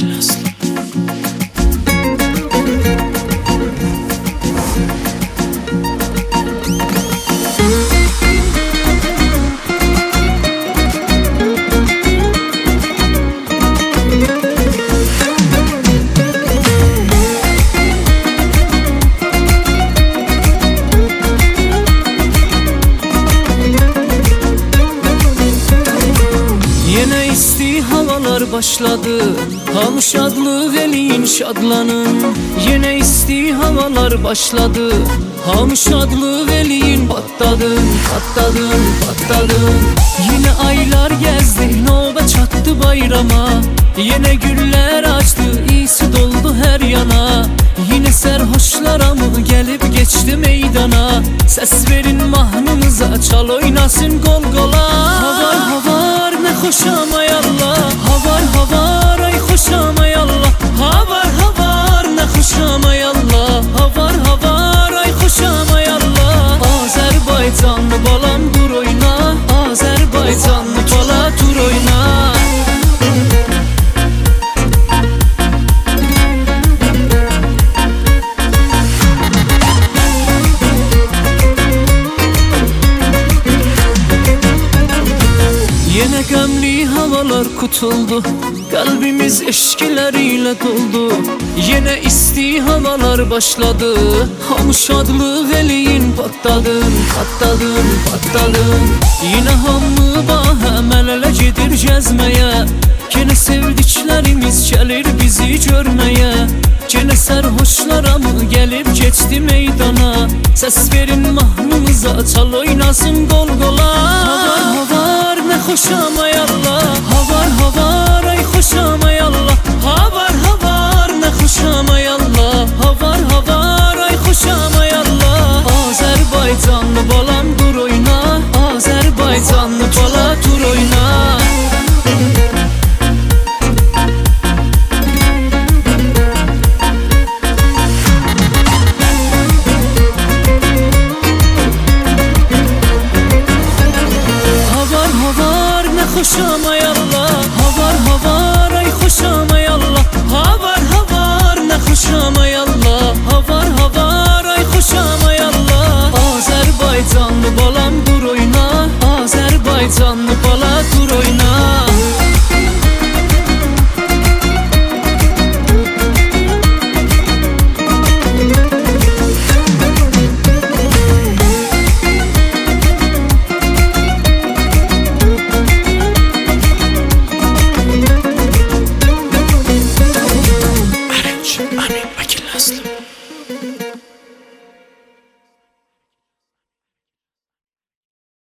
Akil Aslı. Yine isti havalar başladı, ham şadlı velin şadlanın. Yine isti havalar başladı, ham şadlı velin patladın, patladın, patladın. Yine aylar gezdi, nöbet çattı bayrama. Yine güller açtı, iyisi doldu her yana. Yine serhoşlara mı gelip geçti meydana. Ses verin mahnımıza, çal oynasın gol gola. Havar havar ne hoş ama yallah, havar havar ay hoş ama yallah. Havar havar ne hoş ama yallah, havar havar ay hoş ama yallah. Azerbaycanlı balam dur oyna, Azerbaycanlı bala dur oyna. Yine gömlü havalar kutuldu, kalbimiz eşkileriyle doldu. Yine isti havalar başladı, ham şadlı velin patladın, patladın, patladın. Yine hamı baham el ele gedir gezmeye. Yine sevdiklerimiz gelir bizi görmeye. Yine serhoşlara mı gelip geçti meydana. Ses verin mahnımıza, çal oynasın gol gola. Havar havar ne hoş ama yallah, havar havar ay hoş ama yallah. Havar havar ne hoş ama yallah, havar havar ay hoş ama yallah. Azerbaycanlı balam dur oyna, Azerbaycanlı bala dur oyna. Hoş ama yallah, havar havar ay hoş ama yallah. Havar havar ne hoş ama yallah, havar havar ay hoş ama yallah. Azerbaycanlı balam dur oyna, Azerbaycanlı bala dur oyna. Akil Aslı.